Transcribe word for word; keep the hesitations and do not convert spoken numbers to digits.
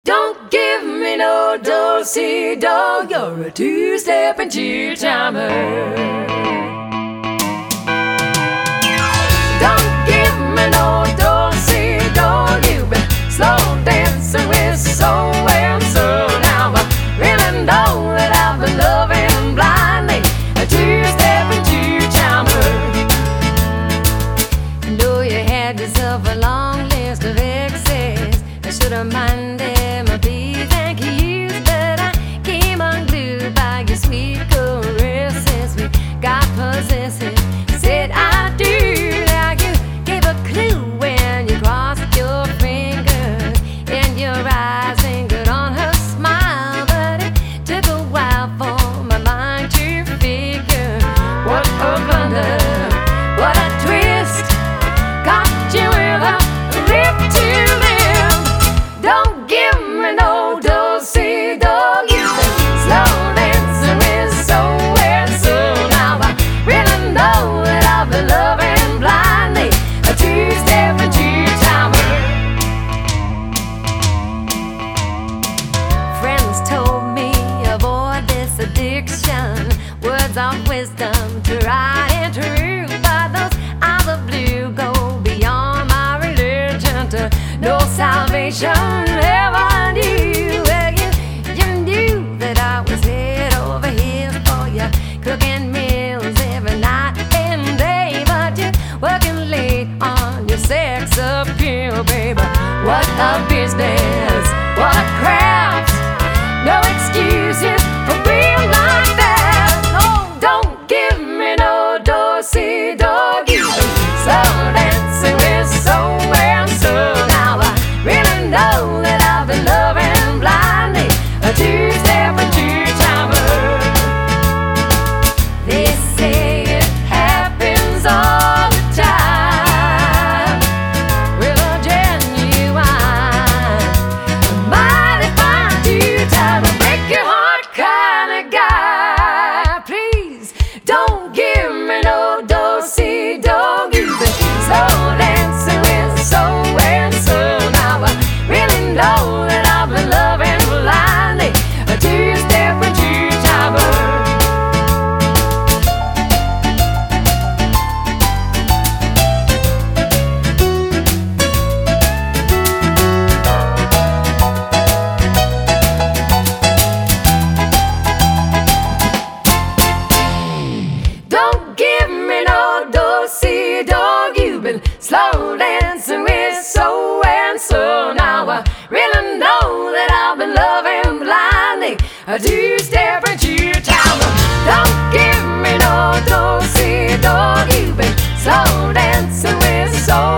Don't give me no dosey dog, you're a two-step and two-timer. Don't give me no dosey dog, you've been slow dancing with so and so. Now I really know that I've been loving blindly, a two-step and two-timer. Know you had yourself a long list of exes. I should have minded my P's and Q's, but I came unglued by your sweet caresses. We got possessive, said I do. Now you gave a clue when you crossed your fingers and your eyes lingered on her smile, but it took a while for my mind to figure. What a blunder, what a twist, caught you with a lip to lip. Don't give me no dosey dog, you've been slow dancing with so and so. Now I really know that I've been loving blindly, a two-step and two-timer. Friends told me avoid this addiction, words of wisdom, tried and true, but those eyes of blue go beyond my religion to no salvation ever knew. Well, you, you knew that I was head over heels for you, cooking meals every night and day, but you're working late on your sex appeal, baby. What a business, what a craft, no excuses for being like that. No, don't give me no dosey dog, you've been slow dancing with so and so. Now I really know that I've been loving blindly, a two-step and two-timer. They say it happens all the time with a genuine, mighty fine two-timer, break your heart kind of guy. Please don't give me no dosey dog, you've been slow dancing with so and so. Now I really know that I've been loving blindly, a two-step and two-timer. Don't give me no dosey dog, you've been slow dancing with so and so. Now I really know that I've been loving blindly, a two-step and two-timer. Don't give me no dosey dog, you've been slow dancing with so